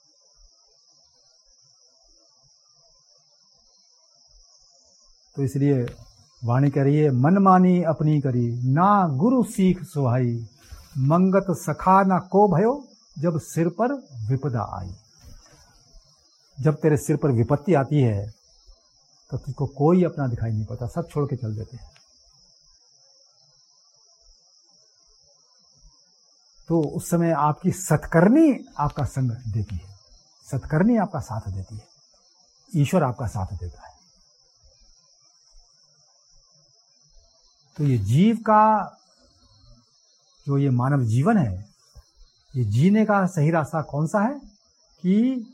तो इसलिए वाणी कह रही है, मनमानी अपनी करी ना गुरु सीख सुहाई, मंगत सखा ना को भयो जब सिर पर विपदा आई। जब तेरे सिर पर विपत्ति आती है तो तुझको कोई अपना दिखाई नहीं पड़ता, सब छोड़ के चल देते हैं। तो उस समय आपकी सत्कर्मी आपका संग देती है, सत्कर्मी आपका साथ देती है, ईश्वर आपका साथ देता है। तो ये जीव का जो ये मानव जीवन है, ये जीने का सही रास्ता कौन सा है कि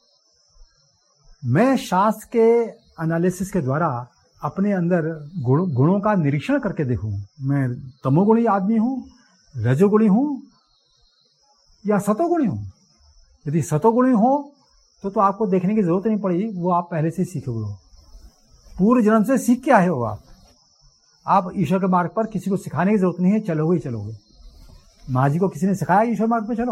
मैं शास्त्र के एनालिसिस के द्वारा अपने अंदर गुण, गुणों का निरीक्षण करके देखूं, मैं तमोगुणी आदमी हूं, रजोगुणी हूं या सतोगुणी हूं। यदि सतोगुणी हो तो तो आपको देखने की जरूरत नहीं पड़ी, वो आप पहले से सीखे हुए हो, पूर्व जन्म से सीख के आए हो। आप आप ईश्वर के मार्ग पर किसी को सिखाने की जरूरत नहीं है, चलोगे ही चलोगे। माँ जी को किसी ने सिखाया ईश्वर मार्ग पर चलो?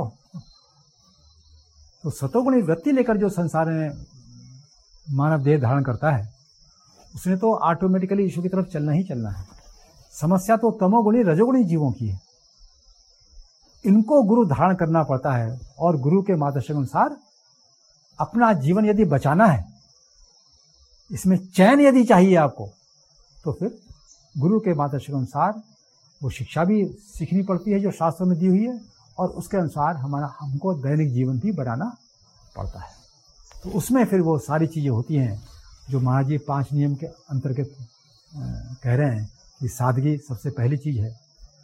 तो सतोगुणी वृत्ति लेकर जो संसार में मानव देह धारण करता है, उसने तो ऑटोमेटिकली ईश्वर की तरफ चलना ही चलना है। समस्या तो तमोगुणी रजोगुणी जीवों की है, इनको गुरु धारण करना पड़ता है। और गुरु के मार्गदर्शन के अनुसार अपना जीवन यदि बचाना है, इसमें चैन यदि चाहिए आपको, तो फिर गुरु के मार्गदर्शन के अनुसार वो शिक्षा भी सीखनी पड़ती है जो शास्त्रों में दी हुई है, और उसके अनुसार हमारा हमको दैनिक जीवन भी बनाना पड़ता है। तो उसमें फिर वो सारी चीज़ें होती हैं जो महाराज जी पांच नियम के अंतर्गत कह रहे हैं कि सादगी सबसे पहली चीज़ है।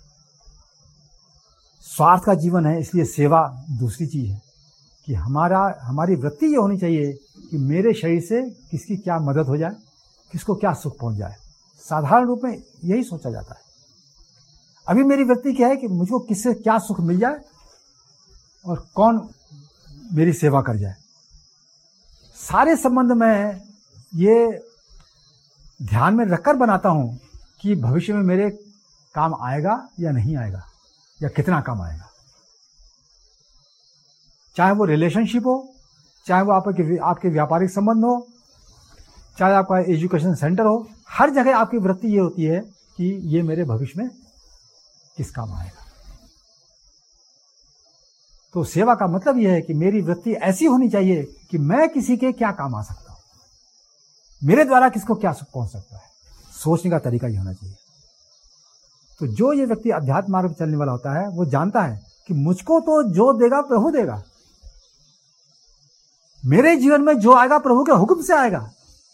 स्वार्थ का जीवन है, इसलिए सेवा दूसरी चीज़ है कि हमारा हमारी वृत्ति ये होनी चाहिए कि मेरे शरीर से किसकी क्या मदद हो जाए, किसको क्या सुख पहुंच जाए। साधारण रूप में यही सोचा जाता है। अभी मेरी वृत्ति क्या है कि मुझको किससे क्या सुख मिल जाए और कौन मेरी सेवा कर जाए। सारे संबंध में ये ध्यान में रखकर बनाता हूं कि भविष्य में मेरे काम आएगा या नहीं आएगा, या कितना काम आएगा। चाहे वो रिलेशनशिप हो, चाहे वो आपके आपके व्यापारिक संबंध हो, चाहे आपका एजुकेशन सेंटर हो, हर जगह आपकी वृत्ति ये होती है कि ये मेरे भविष्य में किस काम आएगा। तो सेवा का मतलब यह है कि मेरी वृत्ति ऐसी होनी चाहिए कि मैं किसी के क्या काम आ सकता हूं, मेरे द्वारा किसको क्या सुख पहुंच सकता है। सोचने का तरीका ये होना चाहिए। तो जो ये व्यक्ति अध्यात्म मार्ग पर चलने वाला होता है वो जानता है कि मुझको तो जो देगा प्रभु देगा, मेरे जीवन में जो आएगा प्रभु के हुक्म से आएगा,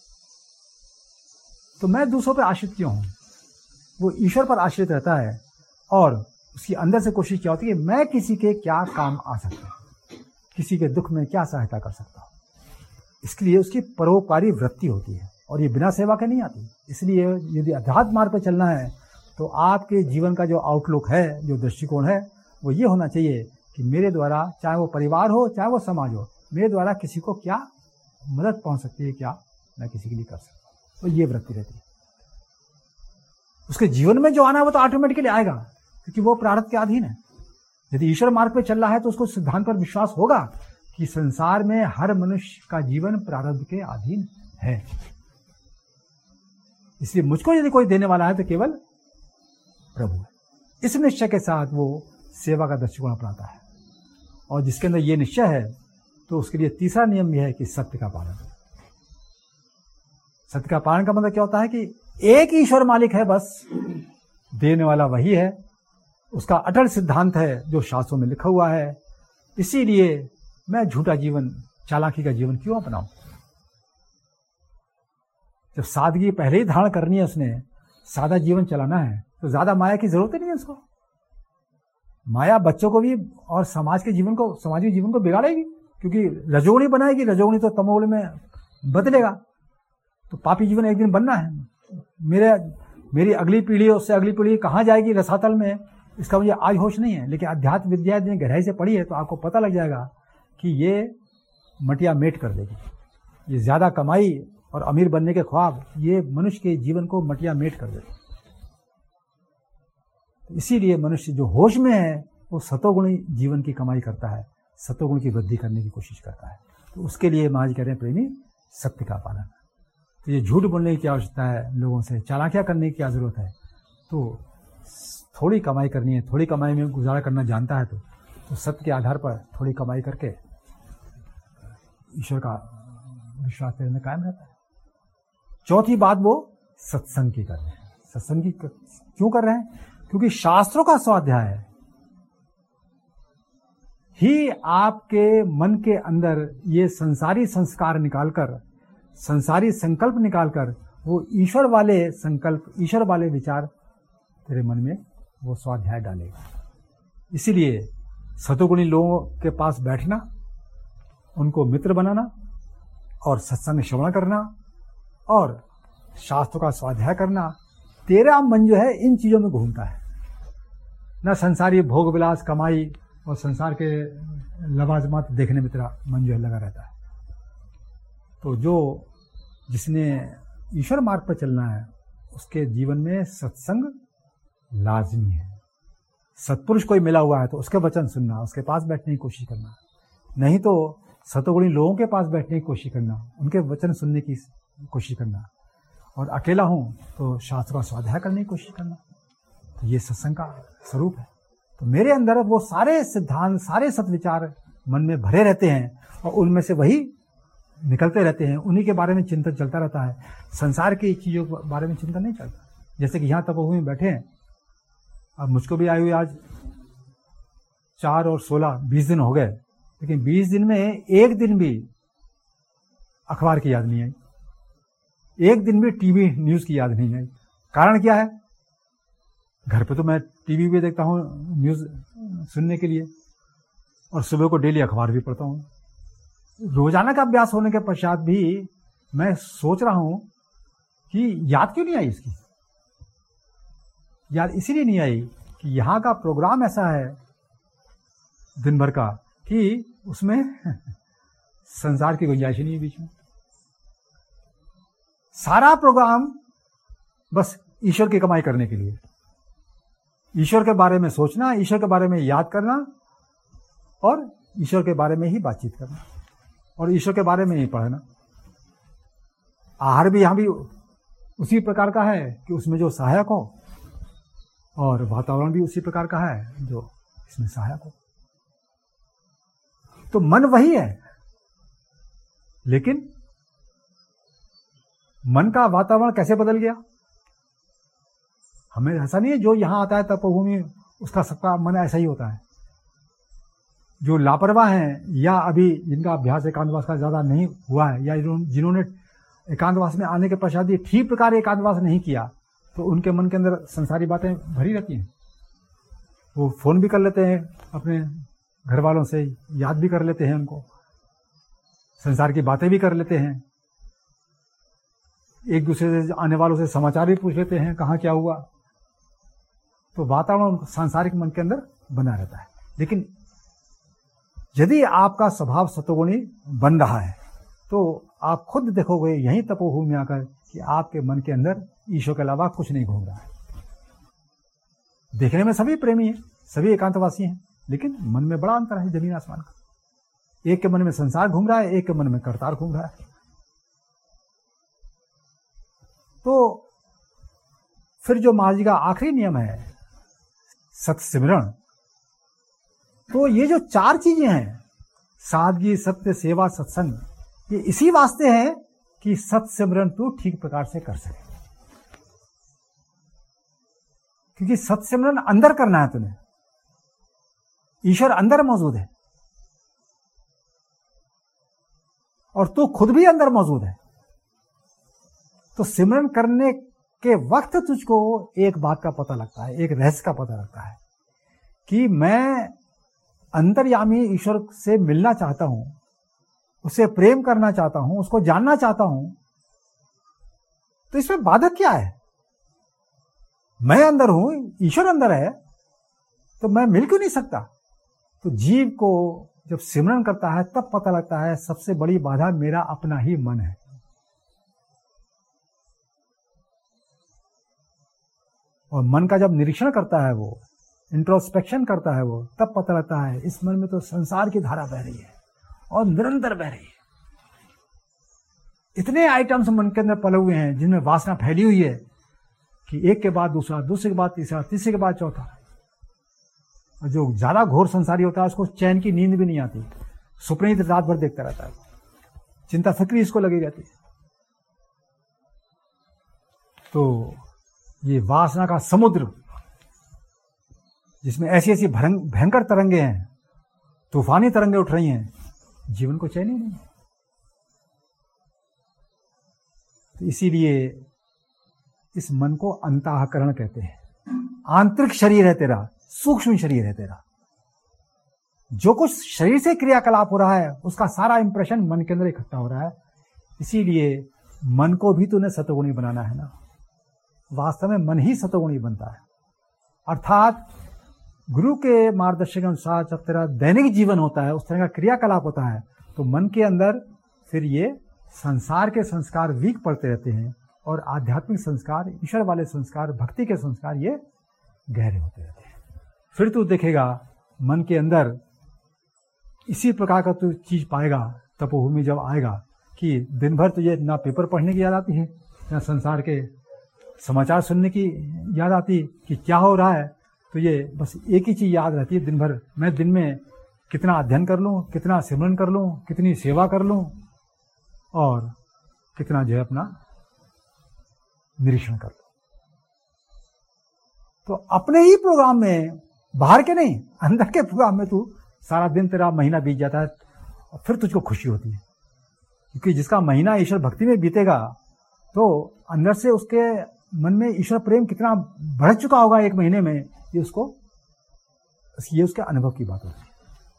तो मैं दूसरों पर आश्रित क्यों हूं। वो ईश्वर पर आश्रित रहता है और उसकी अंदर से कोशिश क्या होती है कि मैं किसी के क्या काम आ सकता हूं, किसी के दुख में क्या सहायता कर सकता हूं। इसके लिए उसकी परोपकारी वृत्ति होती है और ये बिना सेवा के नहीं आती। इसलिए यदि अध्यात्म मार्ग पर चलना है तो आपके जीवन का जो आउटलुक है, जो दृष्टिकोण है, वो ये होना चाहिए कि मेरे द्वारा, चाहे वो परिवार हो चाहे वो समाज हो, मेरे द्वारा किसी को क्या मदद पहुंच सकती है, क्या मैं किसी के लिए कर सकता हूं। तो ये वृत्ति रहती है। उसके जीवन में जो आना है वो तो ऑटोमेटिकली आएगा, क्योंकि वो प्रारब्ध के अधीन है। यदि ईश्वर मार्ग पर चल रहा है तो उसको सिद्धांत पर विश्वास होगा कि संसार में हर मनुष्य का जीवन प्रारब्ध के अधीन है। इसलिए मुझको यदि कोई देने वाला है तो केवल प्रभु है। इस निश्चय के साथ वो सेवा का दृष्टिकोण अपनाता है, और जिसके अंदर ये निश्चय है तो उसके लिए तीसरा नियम यह है कि सत्य का पालन। सत्य का पालन का मतलब क्या होता है कि एक ईश्वर मालिक है, बस देने वाला वही है। उसका अटल सिद्धांत है जो शास्त्रों में लिखा हुआ है। इसीलिए मैं झूठा जीवन, चालाकी का जीवन क्यों अपनाऊं। जब सादगी पहले ही धारण करनी है, उसने सादा जीवन चलाना है, तो ज्यादा माया की जरूरत ही नहीं है उसको। माया बच्चों को भी और समाज के जीवन को, समाजिक जीवन को बिगाड़ेगी, क्योंकि रजोगुणी बनाएगी। रजोगुणी तो तमोगुणी में बदलेगा, तो पापी जीवन एक दिन बनना है। मेरे मेरी अगली पीढ़ी, उससे अगली पीढ़ी कहाँ जाएगी रसातल में, इसका मुझे आज होश नहीं है। लेकिन अध्यात्म विद्या यदि गहराई से पढ़ी है तो आपको पता लग जाएगा कि ये मटिया मेट कर देगी। ये ज्यादा कमाई और अमीर बनने के ख्वाब ये मनुष्य के जीवन को मटिया मेट कर देगी। इसीलिए मनुष्य जो होश में है वो सतोगुणी जीवन की कमाई करता है, सतोगुण की वृद्धि करने की कोशिश करता है। तो उसके लिए महाराज कह रहे हैं प्रेमी, सत्य का पालन। तो ये झूठ बोलने की क्या आवश्यकता है, लोगों से चालाकियां करने की क्या जरूरत है। तो थोड़ी कमाई करनी है, थोड़ी कमाई में गुजारा करना जानता है तो, तो सत्य के आधार पर थोड़ी कमाई करके ईश्वर का विश्वास करने में कायम रहता है। चौथी बात वो सत्संग की कर रहे हैं। सत्संग की क्यों कर रहे हैं? क्योंकि शास्त्रों का स्वाध्याय ही आपके मन के अंदर ये संसारी संस्कार निकालकर, संसारी संकल्प निकालकर वो ईश्वर वाले संकल्प, ईश्वर वाले विचार तेरे मन में वो स्वाध्याय डालेगा। इसीलिए सतोगुणी लोगों के पास बैठना, उनको मित्र बनाना और सत्संग श्रवण करना और शास्त्रों का स्वाध्याय करना, तेरा मन जो है इन चीजों में घूमता है। न संसारी भोग विलास, कमाई और संसार के लवाजमात देखने में तेरा मन जो है लगा रहता है। तो जो जिसने ईश्वर मार्ग पर चलना है उसके जीवन में सत्संग लाजमी है। सत्पुरुष कोई मिला हुआ है तो उसके वचन सुनना, उसके पास बैठने की कोशिश करना, नहीं तो सतोगुणी लोगों के पास बैठने की कोशिश करना, उनके वचन सुनने की कोशिश करना, और अकेला हूं तो शास्त्र का स्वाध्याय करने की कोशिश करना। तो ये सत्संग का स्वरूप है। तो मेरे अंदर वो सारे सिद्धांत, सारे सत्विचार मन में भरे रहते हैं और उनमें से वही निकलते रहते हैं, उन्हीं के बारे में चिंतन चलता रहता है। संसार की चीजों के बारे में चिंतन नहीं चलता। जैसे कि यहाँ तपोभूमि में बैठे हैं, अब मुझको भी आए हुए आज चार और सोलह बीस दिन हो गए, लेकिन बीस दिन में एक दिन भी अखबार की याद नहीं आई, एक दिन भी टीवी न्यूज की याद नहीं आई। कारण क्या है? घर पे तो मैं टीवी भी देखता हूँ न्यूज सुनने के लिए, और सुबह को डेली अखबार भी पढ़ता हूँ। रोजाना का अभ्यास होने के पश्चात भी मैं सोच रहा हूं कि याद क्यों नहीं आई इसकी। याद इसीलिए नहीं आई कि यहां का प्रोग्राम ऐसा है दिन भर का कि उसमें संसार की गुंजाइश नहीं है बीच में। सारा प्रोग्राम बस ईश्वर की कमाई करने के लिए, ईश्वर के बारे में सोचना, ईश्वर के बारे में याद करना और ईश्वर के बारे में ही बातचीत करना और ईश्वर के बारे में ही पढ़ना। आहार भी यहाँ भी उसी प्रकार का है कि उसमें जो सहायक हो, और वातावरण भी उसी प्रकार का है जो इसमें सहायक हो। तो मन वही है, लेकिन मन का वातावरण कैसे बदल गया? हमें ऐसा नहीं है जो यहां आता है तपोभूमि उसका सबका मन ऐसा ही होता है। जो लापरवाह हैं या अभी जिनका अभ्यास एकांतवास का ज्यादा नहीं हुआ है, या जिन्होंने एकांतवास में आने के पश्चात भी ठीक प्रकार एकांतवास नहीं किया, तो उनके मन के अंदर संसारी बातें भरी रहती हैं। वो फोन भी कर लेते हैं अपने घर वालों से, याद भी कर लेते हैं उनको, संसार की बातें भी कर लेते हैं, एक दूसरे से आने वालों से समाचार भी पूछ लेते हैं कहाँ क्या हुआ। तो वातावरण सांसारिक मन के अंदर बना रहता है। लेकिन यदि आपका स्वभाव सत्वगुणी बन रहा है तो आप खुद देखोगे यहीं तपोभूमि में आकर कि आपके मन के अंदर ईश्वर के अलावा कुछ नहीं घूम रहा है। देखने में सभी प्रेमी हैं, सभी एकांतवासी हैं, लेकिन मन में बड़ा अंतर है जमीन आसमान का। एक के मन में संसार घूम रहा है, एक के मन में करतार घूम रहा है। तो फिर जो महाराज जी का आखिरी नियम है सत सिमरण, तो ये जो चार चीजें हैं, सादगी, सत्य, सेवा, सत्संग, ये इसी वास्ते है कि सत सिमरण तू ठीक प्रकार से कर सके। क्योंकि सत सिमरण अंदर करना है तूने, ईश्वर अंदर मौजूद है और तू खुद भी अंदर मौजूद है। तो सिमरन करने के वक्त तुझको एक बात का पता लगता है, एक रहस्य का पता लगता है कि मैं अंतर्यामी ईश्वर से मिलना चाहता हूं, उससे प्रेम करना चाहता हूं, उसको जानना चाहता हूं। तो इसमें बाधक क्या है? मैं अंदर हूं, ईश्वर अंदर है, तो मैं मिल क्यों नहीं सकता? तो जीव को जब सिमरन करता है तब पता लगता है सबसे बड़ी बाधा मेरा अपना ही मन है। और मन का जब निरीक्षण करता है, वो इंट्रोस्पेक्शन करता है, वो तब पता लगता है इस मन में तो संसार की धारा बह रही है और निरंतर बह रही है। इतने आइटम्स मन के अंदर पले हुए हैं जिनमें वासना फैली हुई है कि एक के बाद दूसरा, दूसरे के बाद तीसरा, तीसरे के बाद चौथा। और जो ज्यादा घोर संसारी होता है उसको चैन की नींद भी नहीं आती, सुपने ही रात भर देखता रहता है, चिंता फिक्री इसको लगी रहती है। तो ये वासना का समुद्र जिसमें ऐसी ऐसी भयंकर तरंगे हैं, तूफानी तरंगे उठ रही हैं, जीवन को चैन ही नहीं। तो इसीलिए इस मन को अंतःकरण कहते हैं। आंतरिक शरीर है तेरा, सूक्ष्म शरीर है तेरा। जो कुछ शरीर से क्रियाकलाप हो रहा है उसका सारा इंप्रेशन मन के अंदर इकट्ठा हो रहा है। इसीलिए मन को भी तूने सतोगुणी बनाना है ना। वास्तव में मन ही सतोगुणी बनता है। अर्थात गुरु के मार्गदर्शन के अनुसार जब तेरा दैनिक जीवन होता है, उस तरह का क्रियाकलाप होता है, तो मन के अंदर फिर ये संसार के संस्कार वीक पड़ते रहते हैं और आध्यात्मिक संस्कार, ईश्वर वाले संस्कार, भक्ति के संस्कार ये गहरे होते रहते हैं। फिर तू देखेगा मन के अंदर इसी प्रकार का तू चीज पाएगा तपोभूमि जब आएगा कि दिन भर तुझे ना पेपर पढ़ने की याद आती है, ना संसार के समाचार सुनने की याद आती कि क्या हो रहा है। तो ये बस एक ही चीज याद रहती है दिन भर, मैं दिन में कितना अध्ययन कर लूं, कितना सिमरन कर लूं, कितनी सेवा कर लूं और कितना जो है अपना निरीक्षण कर लूं। तो अपने ही प्रोग्राम में, बाहर के नहीं, अंदर के प्रोग्राम में तू सारा दिन, तेरा महीना बीत जाता है और फिर तुझको खुशी होती है। क्योंकि जिसका महीना ईश्वर भक्ति में बीतेगा तो अंदर से उसके मन में ईश्वर प्रेम कितना बढ़ चुका होगा एक महीने में, ये उसको ये उसके अनुभव की बात होती है।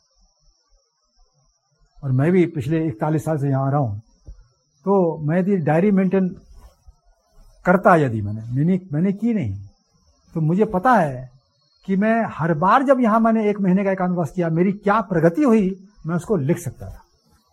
और मैं भी पिछले इकतालीस साल से यहां आ रहा हूं, तो मैं यदि डायरी मेंटेन करता, यदि मैंने मैंने मैंने की नहीं, तो मुझे पता है कि मैं हर बार जब यहां मैंने एक महीने का एकांतवास किया, मेरी क्या प्रगति हुई मैं उसको लिख सकता था।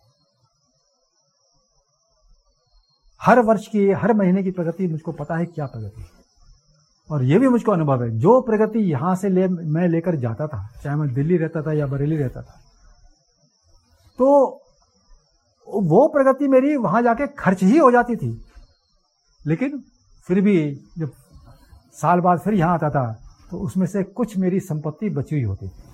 हर वर्ष की, हर महीने की प्रगति मुझको पता है क्या प्रगति है। और यह भी मुझको अनुभव है, जो प्रगति यहां से ले मैं लेकर जाता था, चाहे मैं दिल्ली रहता था या बरेली रहता था, तो वो प्रगति मेरी वहां जाके खर्च ही हो जाती थी। लेकिन फिर भी जब साल बाद फिर यहाँ आता था तो उसमें से कुछ मेरी संपत्ति बची हुई होती थी।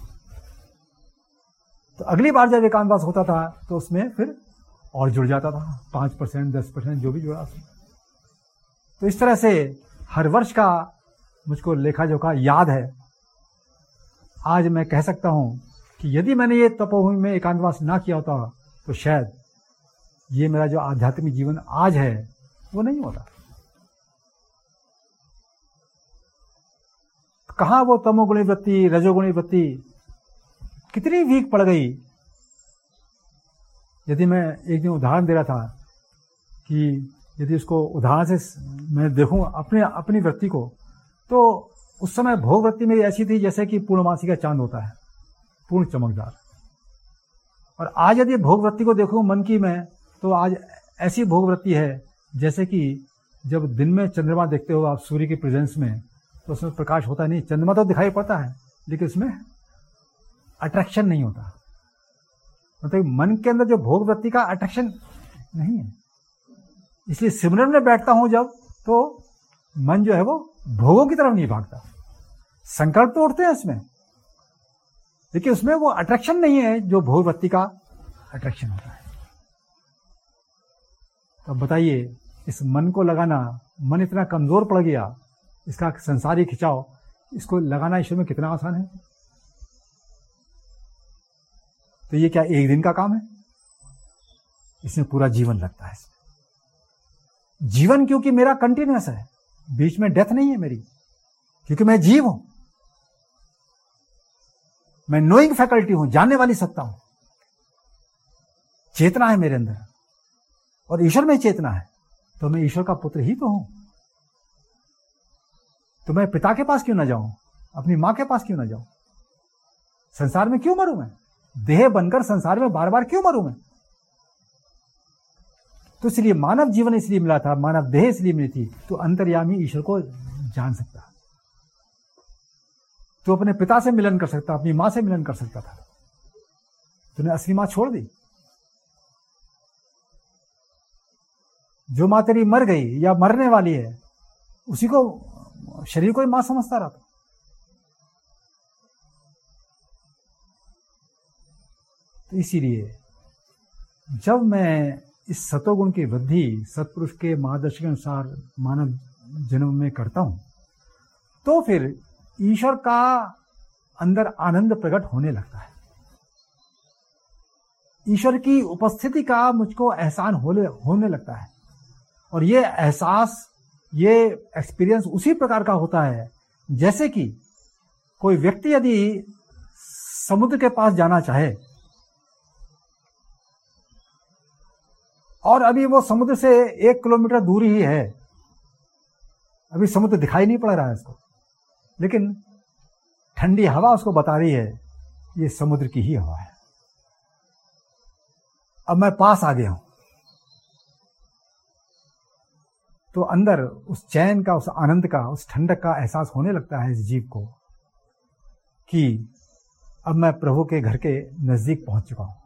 तो अगली बार जब एकांतवास होता था तो उसमें फिर और जुड़ जाता था, पाँच परसेंट दस परसेंट जो भी जुड़ा। तो इस तरह से हर वर्ष का मुझको लेखा जोखा याद है। आज मैं कह सकता हूं कि यदि मैंने ये तपोभूमि में एकांतवास ना किया होता तो शायद ये मेरा जो आध्यात्मिक जीवन आज है वो नहीं होता। कहां वो तमोगुणी वृत्ति, रजोगुणी वृत्ति कितनी वीक पड़ गई। यदि मैं एक दिन उदाहरण दे रहा था कि यदि उसको उदाहरण से मैं देखूं अपने अपनी वृत्ति को, तो उस समय भोग वृत्ति मेरी ऐसी थी जैसे कि पूर्णमासी का चांद होता है, पूर्ण चमकदार। और आज यदि भोग वृत्ति को देखूं मन की मैं, तो आज ऐसी भोग वृत्ति है जैसे कि जब दिन में चंद्रमा देखते हो आप सूर्य की प्रेजेंस में, तो उसमें प्रकाश होता नहीं, चंद्रमा तो दिखाई पड़ता है लेकिन उसमें अट्रैक्शन नहीं होता। मतलब मन के अंदर जो भोग वृत्ति का अट्रैक्शन नहीं है। इसलिए सिमरन में बैठता हूं जब, तो मन जो है वो भोगों की तरफ नहीं भागता। संकल्प तो उठते हैं इसमें, लेकिन उसमें वो अट्रैक्शन नहीं है जो भोग वृत्ति का अट्रैक्शन होता है। तो बताइए, इस मन को लगाना, मन इतना कमजोर पड़ गया, इसका संसारी खिंचाव, इसको लगाना ईश्वर में कितना आसान है। तो ये क्या एक दिन का काम है? इसमें पूरा जीवन लगता है। इसमें जीवन क्योंकि मेरा कंटिन्यूअस है, बीच में डेथ नहीं है मेरी, क्योंकि मैं जीव हूं, मैं नोइंग फैकल्टी हूं, जानने वाली सत्ता हूं, चेतना है मेरे अंदर और ईश्वर में चेतना है, तो मैं ईश्वर का पुत्र ही तो हूं। तो मैं पिता के पास क्यों ना जाऊं, अपनी मां के पास क्यों ना जाऊं? संसार में क्यों मरूं मैं? देह बनकर संसार में बार बार क्यों मरूं मैं? तो इसलिए मानव जीवन इसलिए मिला था, मानव देह इसलिए मिली थी, तो अंतर्यामी ईश्वर को जान सकता, तो अपने पिता से मिलन कर सकता, अपनी मां से मिलन कर सकता था। तूने असली मां छोड़ दी। जो मां तेरी मर गई या मरने वाली है, उसी को, शरीर को ही मां समझता रहा था। तो इसीलिए जब मैं इस सतोगुण की वृद्धि सत्पुरुष के मार्गदर्शन के अनुसार मानव जन्म में करता हूं, तो फिर ईश्वर का अंदर आनंद प्रकट होने लगता है। ईश्वर की उपस्थिति का मुझको एहसान होने होने लगता है। और ये एहसास, ये एक्सपीरियंस उसी प्रकार का होता है जैसे कि कोई व्यक्ति यदि समुद्र के पास जाना चाहे और अभी वो समुद्र से एक किलोमीटर दूर ही है, अभी समुद्र दिखाई नहीं पड़ रहा है उसको, लेकिन ठंडी हवा उसको बता रही है ये समुद्र की ही हवा है। अब मैं पास आ गया हूं, तो अंदर उस चैन का, उस आनंद का, उस ठंडक का एहसास होने लगता है इस जीव को कि अब मैं प्रभु के घर के नजदीक पहुंच चुका हूं।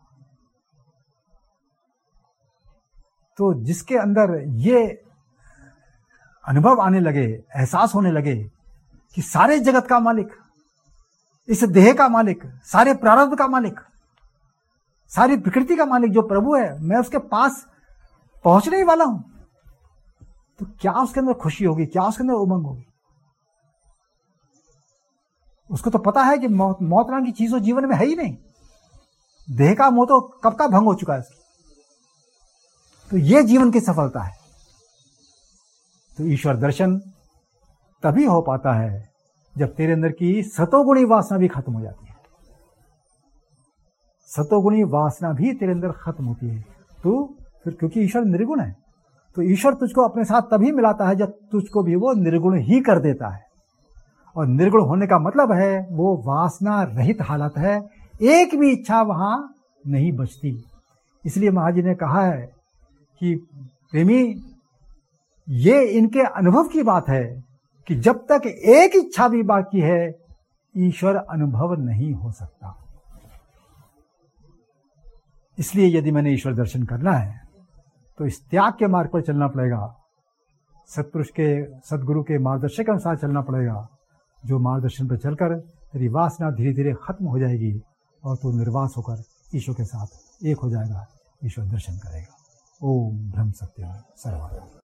तो जिसके अंदर ये अनुभव आने लगे, एहसास होने लगे कि सारे जगत का मालिक, इस देह का मालिक, सारे प्रारब्ध का मालिक, सारी प्रकृति का मालिक जो प्रभु है, मैं उसके पास पहुंचने ही वाला हूं, तो क्या उसके अंदर खुशी होगी, क्या उसके अंदर उमंग होगी? उसको तो पता है कि मौत मौत नाम की चीज तो जीवन में है ही नहीं, देह का मोह तो कब का भंग हो चुका है उसकी। तो ये जीवन की सफलता है। तो ईश्वर दर्शन तभी हो पाता है जब तेरे अंदर की सतोगुणी वासना भी खत्म हो जाती है। सतोगुणी वासना भी तेरे अंदर खत्म होती है तो फिर, क्योंकि ईश्वर निर्गुण है, तो ईश्वर तुझको अपने साथ तभी मिलाता है जब तुझको भी वो निर्गुण ही कर देता है। और निर्गुण होने का मतलब है वो वासना रहित हालत है, एक भी इच्छा वहां नहीं बचती। इसलिए महाराज जी ने कहा है कि प्रेमी, ये इनके अनुभव की बात है कि जब तक एक इच्छा भी बाकी है ईश्वर अनुभव नहीं हो सकता। इसलिए यदि मैंने ईश्वर दर्शन करना है तो इस त्याग के मार्ग पर चलना पड़ेगा, सत्पुरुष के सदगुरु के मार्गदर्शन के अनुसार चलना पड़ेगा। जो मार्गदर्शन पर चलकर तेरी वासना धीरे धीरे खत्म हो जाएगी और तू निर्वास होकर ईश्वर के साथ एक हो जाएगा, ईश्वर दर्शन करेगा। ओम ब्रह्म सत्य सर्वम।